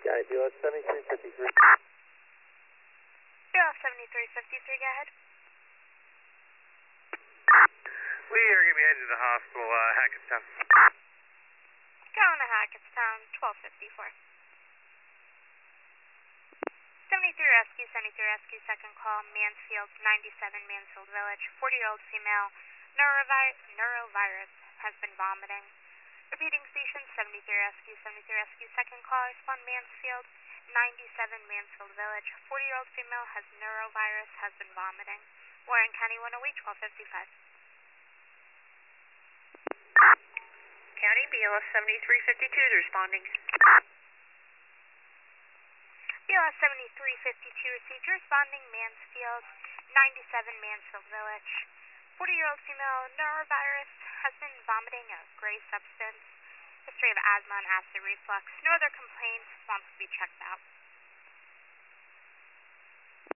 Got it, BLS 7353. BLS 7353, go ahead. We are going to be headed to the hospital, Hackettstown. Going to Hackettstown, 1254. 73 rescue, 73 rescue, second call, Mansfield, 97 Mansfield Village, 40-year-old female, neurovirus, has been vomiting. Repeating station, 73 rescue, 73 rescue, second call, respond Mansfield, 97 Mansfield Village, 40-year-old female, has neurovirus, has been vomiting. Warren County 108, 1255. County, BLS 7352 is responding. BLS 7352 received, responding Mansfield, 97 Mansfield Village. 40-year-old female, neurovirus, has been vomiting a gray substance. History of asthma and acid reflux. No other complaints, wants to be checked out.